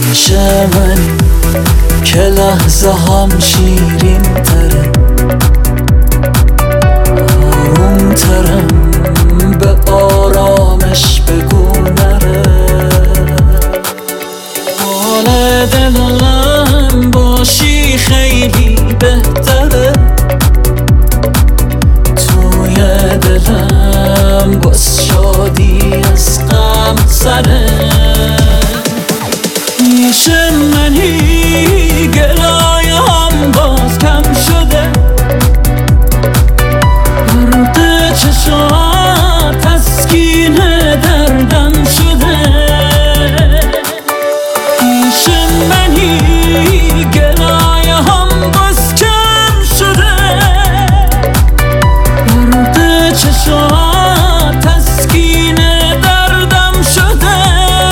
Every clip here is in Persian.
پیش منی که لحظه هم شیرین تره، آروم ترم به آرامش بگو نره. حال دلم باشی خیلی بهتره، توی دلم بس شادی از غم سره. پیش منی گلایه هم باز کم شده، برق چشات تسکین دردم شده. پیش منی گلایه هم باز کم شده، برق چشات تسکین دردم شده.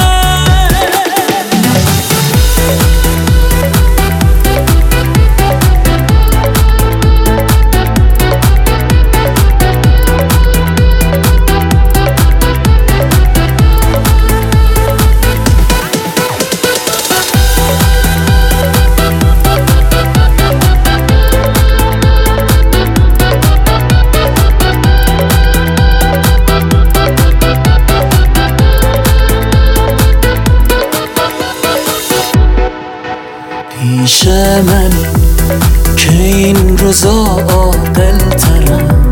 پیش منی که این روزا عاقل ترم،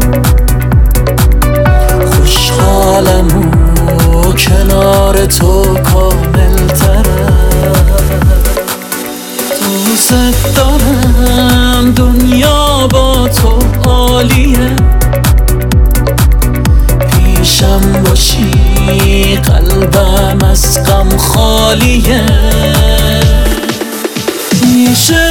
خوشحالم و کنار تو کامل ترم. دوست دارم دنیا با تو عالیه، پیشم باشی قلبم از غم خالیه. پیش